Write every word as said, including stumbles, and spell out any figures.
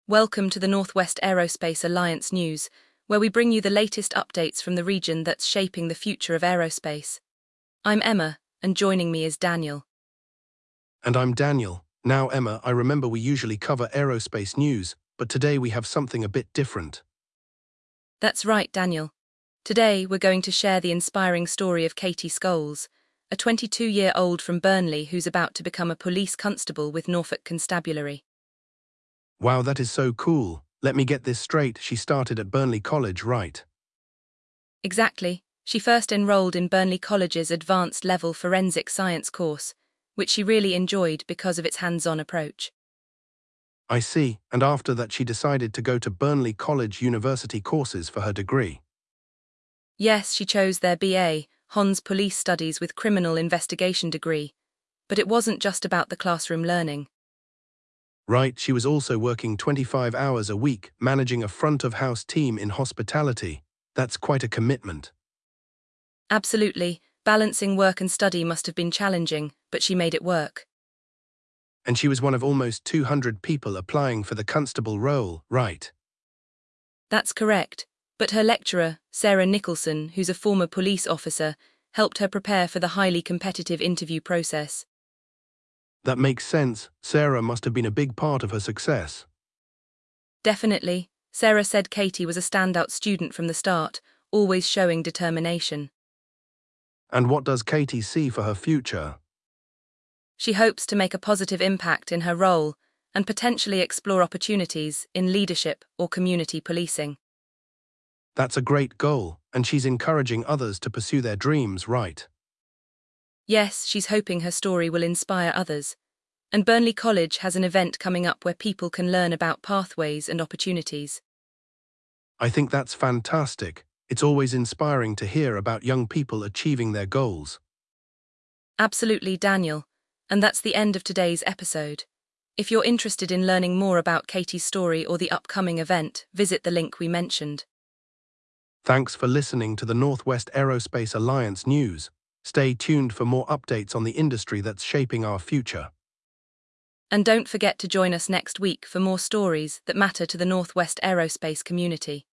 Welcome to the Northwest Aerospace Alliance News, where we bring you the latest updates from the region that's shaping the future of aerospace. I'm Emma, and joining me is Daniel. And I'm Daniel. Now, Emma, I remember we usually cover aerospace news, but today we have something a bit different. That's right, Daniel. Today we're going to share the inspiring story of Katie Scholes, a twenty-two-year-old from Burnley who's about to become a police constable with Norfolk Constabulary. Wow, that is so cool. Let me get this straight, she started at Burnley College, right? Exactly. She first enrolled in Burnley College's Advanced Level Forensic Science course, which she really enjoyed because of its hands-on approach. I see, and after that she decided to go to Burnley College University courses for her degree. Yes, she chose their B A, Hons Police Studies with Criminal Investigation degree, but it wasn't just about the classroom learning. Right, she was also working twenty-five hours a week, managing a front-of-house team in hospitality. That's quite a commitment. Absolutely, balancing work and study must have been challenging, but she made it work. And she was one of almost two hundred people applying for the constable role, right? That's correct, but her lecturer, Sarah Nicholson, who's a former police officer, helped her prepare for the highly competitive interview process. That makes sense. Sarah must have been a big part of her success. Definitely, Sarah said Katie was a standout student from the start, always showing determination. And what does Katie see for her future? She hopes to make a positive impact in her role and potentially explore opportunities in leadership or community policing. That's a great goal, and she's encouraging others to pursue their dreams, right? Yes, she's hoping her story will inspire others. And Burnley College has an event coming up where people can learn about pathways and opportunities. I think that's fantastic. It's always inspiring to hear about young people achieving their goals. Absolutely, Daniel. And that's the end of today's episode. If you're interested in learning more about Katie's story or the upcoming event, visit the link we mentioned. Thanks for listening to the Northwest Aerospace Alliance News. Stay tuned for more updates on the industry that's shaping our future. And don't forget to join us next week for more stories that matter to the Northwest Aerospace community.